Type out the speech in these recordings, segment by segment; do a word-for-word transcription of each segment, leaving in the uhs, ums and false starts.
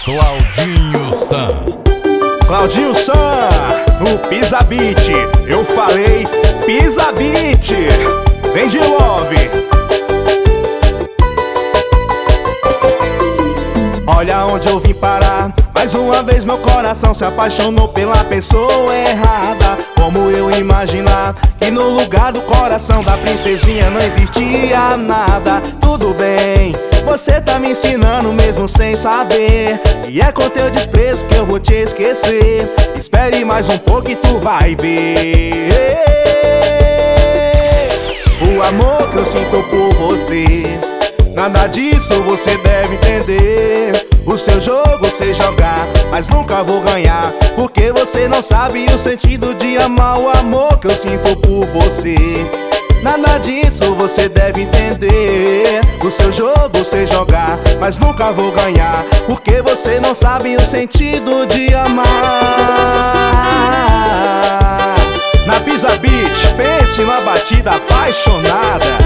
Claudinho San. Claudinho San, no Pisa Beat. Eu falei Pisa Beat. Vem de love. Olha onde eu vim parar. Mais uma vez meu coração se apaixonou pela pessoa errada. Como eu imaginar que no lugar do coração da princesinha não existia nada. Tudo bem, você tá me ensinando mesmo sem saber. E é com teu desprezo que eu vou te esquecer. Espere mais um pouco e tu vai ver o amor que eu sinto por você. Nada disso você deve entender. O seu jogo sei jogar, mas nunca vou ganhar, porque você não sabe o sentido de amar. O amor que eu sinto por você. Nada disso você deve entender. O seu jogo sei jogar, mas nunca vou ganhar, porque você não sabe o sentido de amar. Na Pisa Beat, pense na batida apaixonada.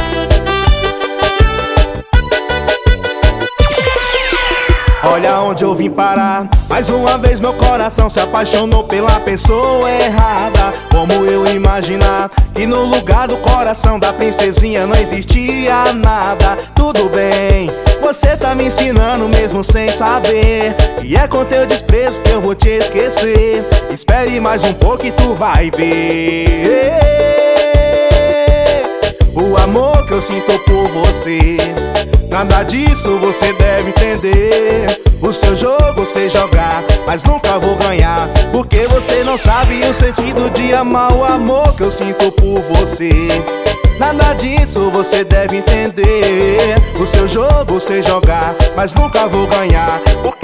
Olha onde eu vim parar. Mais uma vez meu coração se apaixonou pela pessoa errada. Como eu imaginar que no lugar do coração da princesinha não existia nada. Tudo bem, você tá me ensinando mesmo sem saber. E é com teu desprezo que eu vou te esquecer. Espere mais um pouco e tu vai ver o amor que eu sinto por você. Nada disso você deve entender. O seu jogo sei jogar, mas nunca vou ganhar, porque você não sabe o sentido de amar. O amor que eu sinto por você. Nada disso você deve entender. O seu jogo sei jogar, mas nunca vou ganhar, porque